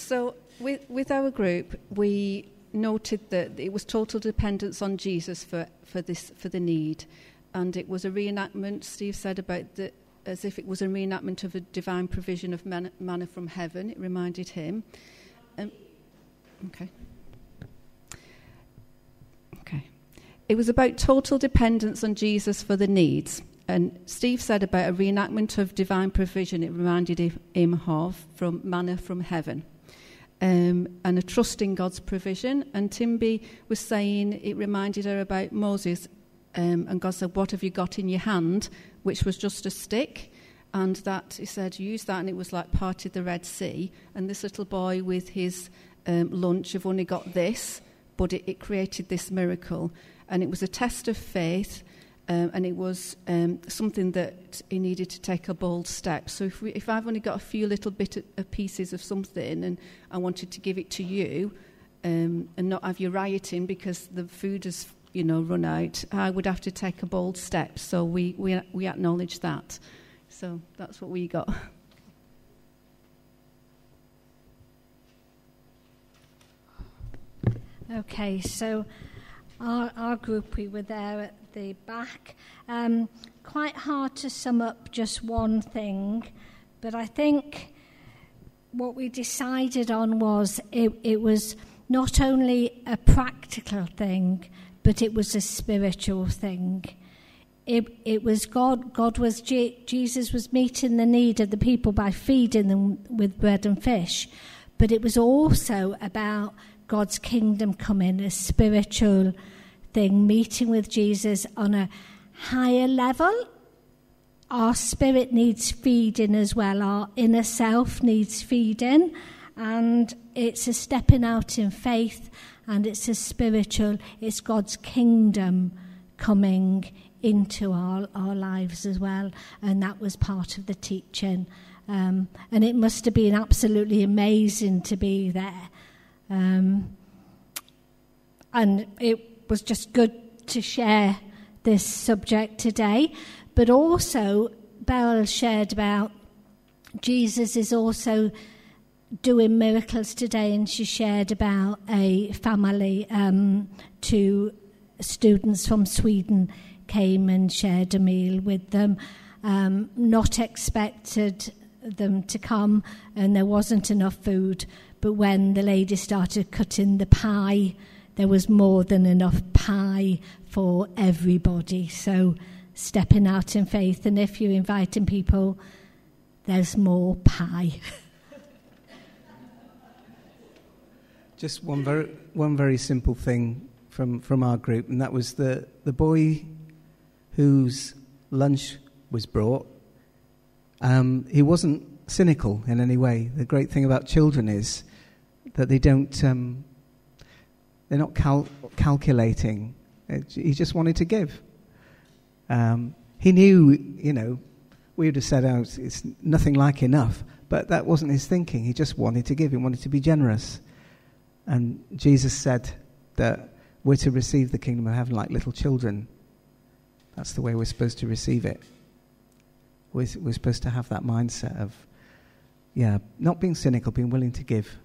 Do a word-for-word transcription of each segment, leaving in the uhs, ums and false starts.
So with with our group, we noted that it was total dependence on Jesus for, for this for the need, and it was a reenactment. Steve said about the as if it was a reenactment of a divine provision of manna, manna from heaven. It reminded him. Um, okay. Okay. It was about total dependence on Jesus for the needs. And Steve said about a reenactment of divine provision, it reminded him of from manna from heaven. Um, and a trust in God's provision. And Timby was saying it reminded her about Moses. Um, and God said, what have you got in your hand? Which was just a stick. And that, he said, use that, and it was like part of the Red Sea. And this little boy with his um, lunch have only got this, but it, it created this miracle. And it was a test of faith. Um, and it was um, something that he needed to take a bold step. So if we, if I've only got a few little bit of, of pieces of something and I wanted to give it to you um, and not have you rioting because the food has, you know, run out, I would have to take a bold step. So we, we, we acknowledge that. So that's what we got. Okay, so our, our group, we were there at the back. Um, quite hard to sum up just one thing, but I think what we decided on was it, it was not only a practical thing, but it was a spiritual thing. It, it was God, God was, G, Jesus was meeting the need of the people by feeding them with bread and fish, but it was also about God's kingdom coming, a spiritual thing, meeting with Jesus on a higher level. Our spirit needs feeding as well. Our inner self needs feeding. And it's a stepping out in faith, and it's a spiritual, it's God's kingdom coming into our, our lives as well. And that was part of the teaching. Um, and it must have been absolutely amazing to be there. Um, and it was just good to share this subject today. But also, Beryl shared about Jesus is also doing miracles today, and she shared about a family, um, two students from Sweden came and shared a meal with them. Um, not expected them to come, and there wasn't enough food, but when the lady started cutting the pie, there was more than enough pie for everybody. So stepping out in faith, and if you're inviting people, there's more pie. Just one very one very simple thing from, from our group, and that was the, the boy whose lunch was brought. Um, he wasn't cynical in any way. The great thing about children is that they don't... Um, They're not cal- calculating. He just wanted to give. Um, he knew, you know, we would have said, oh, it's, it's nothing like enough. But that wasn't his thinking. He just wanted to give. He wanted to be generous. And Jesus said that we're to receive the kingdom of heaven like little children. That's the way we're supposed to receive it. We're, we're supposed to have that mindset of, yeah, not being cynical, being willing to give.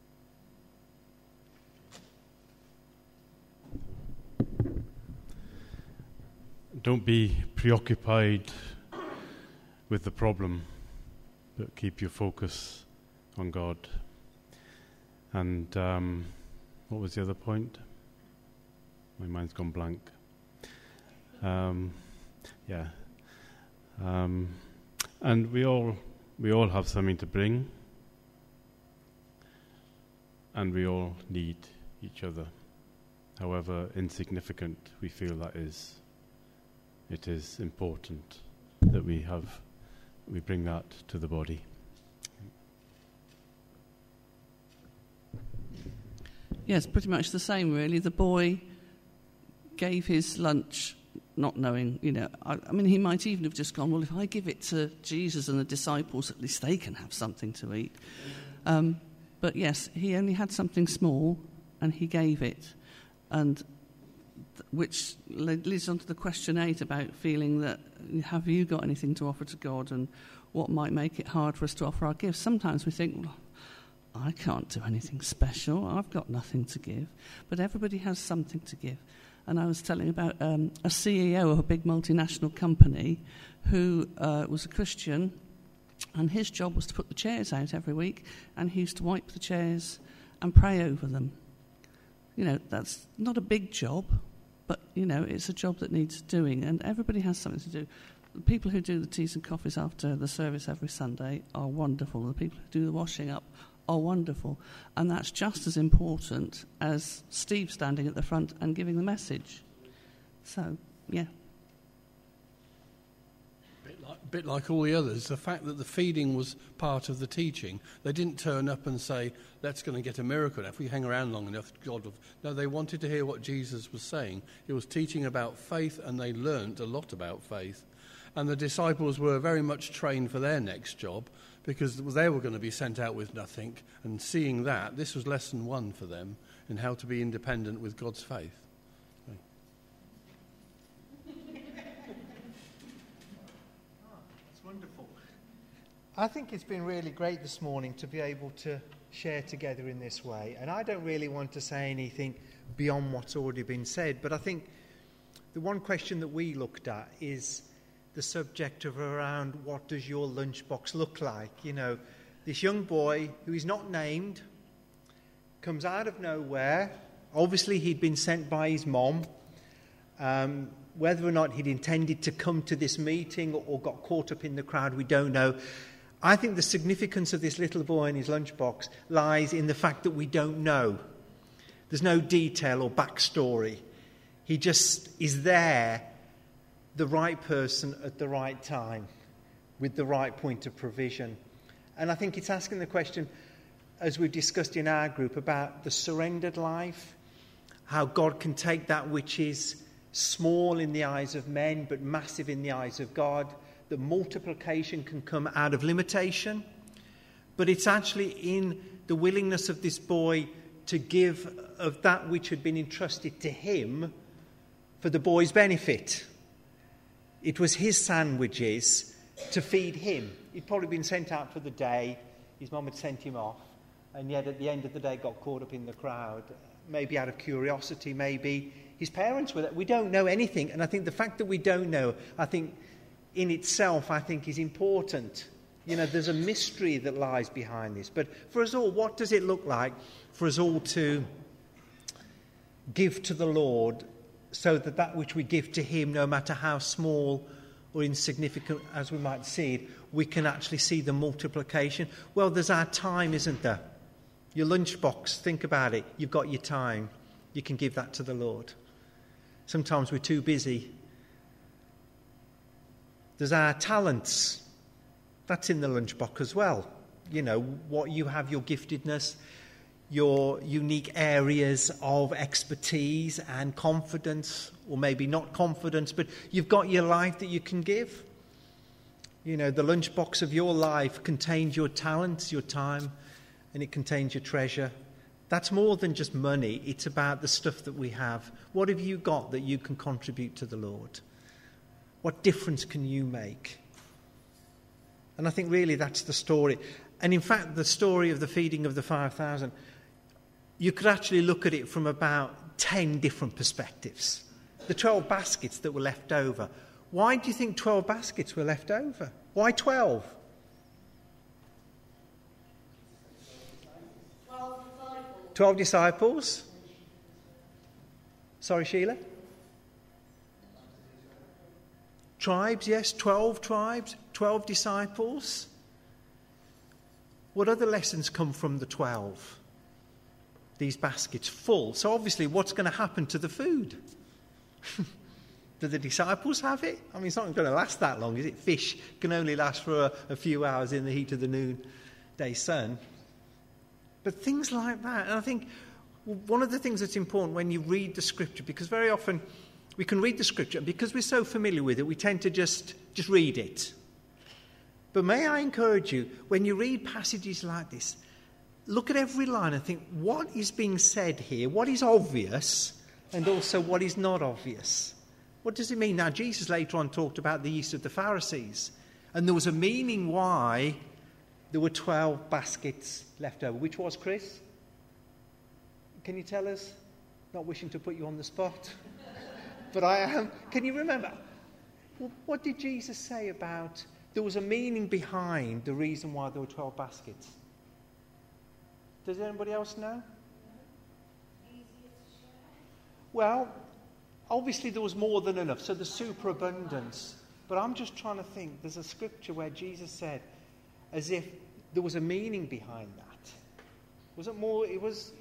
Don't be preoccupied with the problem, but keep your focus on God. And um, what was the other point? My mind's gone blank. Um, yeah. Um, and we all we all have something to bring, and we all need each other, however insignificant we feel that is. It is important that we have, we bring that to the body. Yes, pretty much the same, really. The boy gave his lunch, not knowing, you know, I, I mean, he might even have just gone, well, if I give it to Jesus and the disciples, at least they can have something to eat. Um, but yes, he only had something small, and he gave it. And which leads on to the question eight about feeling that, have you got anything to offer to God, and what might make it hard for us to offer our gifts? Sometimes we think, well, I can't do anything special. I've got nothing to give. But everybody has something to give. And I was telling about um, a C E O of a big multinational company who uh, was a Christian, and his job was to put the chairs out every week, and he used to wipe the chairs and pray over them. You know, that's not a big job, but, you know, it's a job that needs doing, and everybody has something to do. The people who do the teas and coffees after the service every Sunday are wonderful. The people who do the washing up are wonderful. And that's just as important as Steve standing at the front and giving the message. So, yeah. Bit like, bit like all the others, the fact that the feeding was part of the teaching. They didn't turn up and say, let's go and get a miracle. If we hang around long enough, God will... No, they wanted to hear what Jesus was saying. He was teaching about faith, and they learnt a lot about faith. And the disciples were very much trained for their next job, because they were going to be sent out with nothing. And seeing that, this was lesson one for them in how to be independent with God's faith. Wonderful. I think it's been really great this morning to be able to share together in this way. And I don't really want to say anything beyond what's already been said, but I think the one question that we looked at is the subject of around what does your lunchbox look like? You know, this young boy who is not named comes out of nowhere. Obviously he'd been sent by his mom. Um, Whether or not he'd intended to come to this meeting or, or got caught up in the crowd, we don't know. I think the significance of this little boy and his lunchbox lies in the fact that we don't know. There's no detail or backstory. He just is there, the right person at the right time, with the right point of provision. And I think it's asking the question, as we've discussed in our group, about the surrendered life, how God can take that which is small in the eyes of men, but massive in the eyes of God, that multiplication can come out of limitation. But it's actually in the willingness of this boy to give of that which had been entrusted to him for the boy's benefit. It was his sandwiches to feed him. He'd probably been sent out for the day. His mum had sent him off. And yet at the end of the day got caught up in the crowd. Maybe out of curiosity, maybe his parents were there. We don't know anything. And I think the fact that we don't know, I think in itself, I think is important. You know, there's a mystery that lies behind this. But for us all, what does it look like for us all to give to the Lord so that that which we give to him, no matter how small or insignificant as we might see it, we can actually see the multiplication? Well, there's our time, isn't there? Your lunchbox, think about it. You've got your time. You can give that to the Lord. Sometimes we're too busy. There's our talents. That's in the lunchbox as well. You know, what you have, your giftedness, your unique areas of expertise and confidence, or maybe not confidence, but you've got your life that you can give. You know, the lunchbox of your life contains your talents, your time, and it contains your treasure. That's more than just money. It's about the stuff that we have. What have you got that you can contribute to the Lord? What difference can you make? And I think really that's the story. And in fact, the story of the feeding of the five thousand, you could actually look at it from about ten different perspectives. The twelve baskets that were left over. Why do you think twelve baskets were left over? Why twelve? Twelve disciples. Sorry, Sheila? Tribes, yes, twelve tribes, twelve disciples. What other lessons come from the twelve? These baskets full. So obviously, what's going to happen to the food? Do the disciples have it? I mean, it's not going to last that long, is it? Fish can only last for a, a few hours in the heat of the noonday sun. But things like that. And I think one of the things that's important when you read the scripture, because very often we can read the scripture, and because we're so familiar with it, we tend to just, just read it. But may I encourage you, when you read passages like this, look at every line and think, what is being said here? What is obvious? And also what is not obvious? What does it mean? Now, Jesus later on talked about the yeast of the Pharisees. And there was a meaning why there were twelve baskets left over. Which was, Chris? Can you tell us? Not wishing to put you on the spot, but I am. Can you remember? What did Jesus say about, there was a meaning behind the reason why there were twelve baskets? Does anybody else know? Well, obviously there was more than enough, so the superabundance. But I'm just trying to think, there's a scripture where Jesus said, as if there was a meaning behind that. Was it more, it was...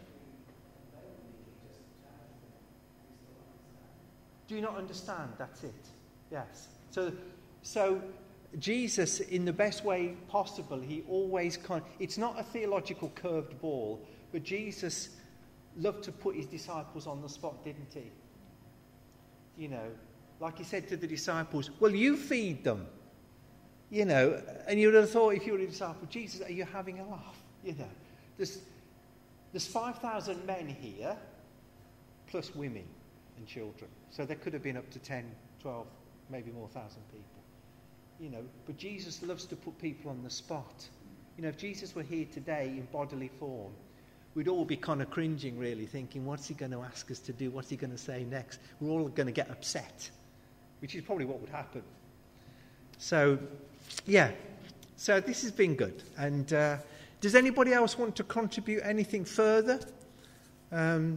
Do you not understand? That's it. Yes. So, so Jesus, in the best way possible, he always kind. It's not a theological curved ball, but Jesus loved to put his disciples on the spot, didn't he? You know, like he said to the disciples, "Well, you feed them." You know, and you would have thought, if you were a disciple, Jesus, are you having a laugh? You know, there's there's five thousand men here, plus women and children. So there could have been up to ten, twelve, maybe more thousand people. You know, but Jesus loves to put people on the spot. You know, if Jesus were here today in bodily form, we'd all be kind of cringing, really, thinking, what's he going to ask us to do? What's he going to say next? We're all going to get upset, which is probably what would happen. So, yeah. So this has been good. And uh, does anybody else want to contribute anything further? Um,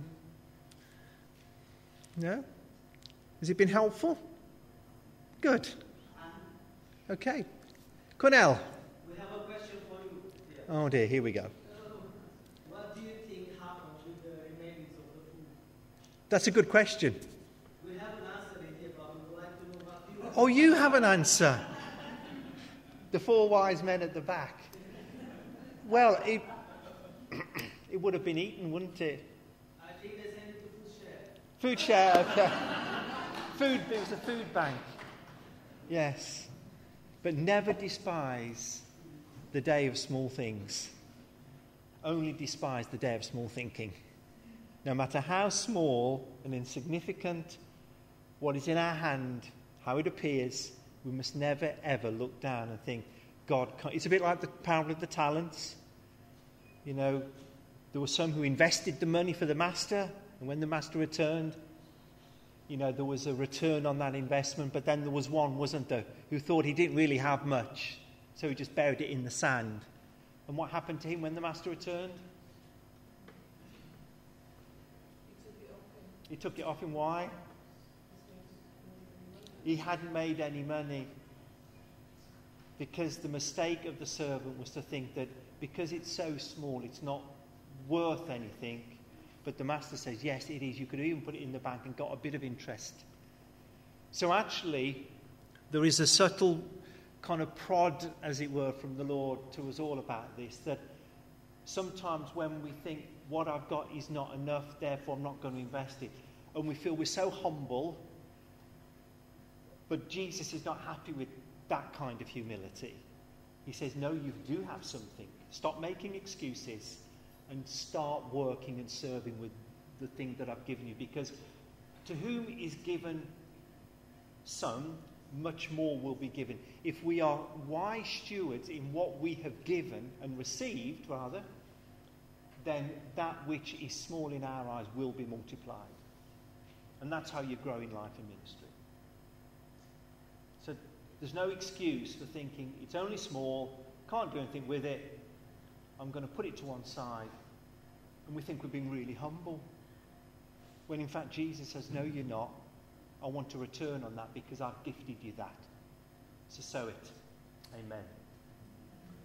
no? Has it been helpful? Good. Okay. Cornell. We have a question for you. Here. Oh dear, here we go. Uh, what do you think happens with the remains of the food? That's a good question. We have an answer here, but we would like to know what you Oh, you have an answer. The four wise men at the back. Well, it, it would have been eaten, wouldn't it? I think they sent it to food share. Food share, okay. Food, it was a food bank. Yes. But never despise the day of small things. Only despise the day of small thinking. No matter how small and insignificant what is in our hand, how it appears, we must never ever look down and think, God can't. It's a bit like the parable of the talents. You know, there were some who invested the money for the master, and when the master returned, you know, there was a return on that investment, but then there was one, wasn't there, who thought he didn't really have much, so he just buried it in the sand. And what happened to him when the master returned? He took it off him. Why? He hadn't made any money. Because the mistake of the servant was to think that because it's so small, it's not worth anything. But the master says, yes, it is. You could even put it in the bank and got a bit of interest. So actually, there is a subtle kind of prod, as it were, from the Lord to us all about this, that sometimes when we think what I've got is not enough, therefore I'm not going to invest it, and we feel we're so humble, but Jesus is not happy with that kind of humility. He says, no, you do have something. Stop making excuses and start working and serving with the thing that I've given you. Because to whom is given some, much more will be given. If we are wise stewards in what we have given and received, rather, then that which is small in our eyes will be multiplied. And that's how you grow in life and ministry. So there's no excuse for thinking it's only small, can't do anything with it, I'm going to put it to one side. And we think we're being really humble. When in fact Jesus says, no, you're not. I want to return on that because I've gifted you that. So sow it. Amen.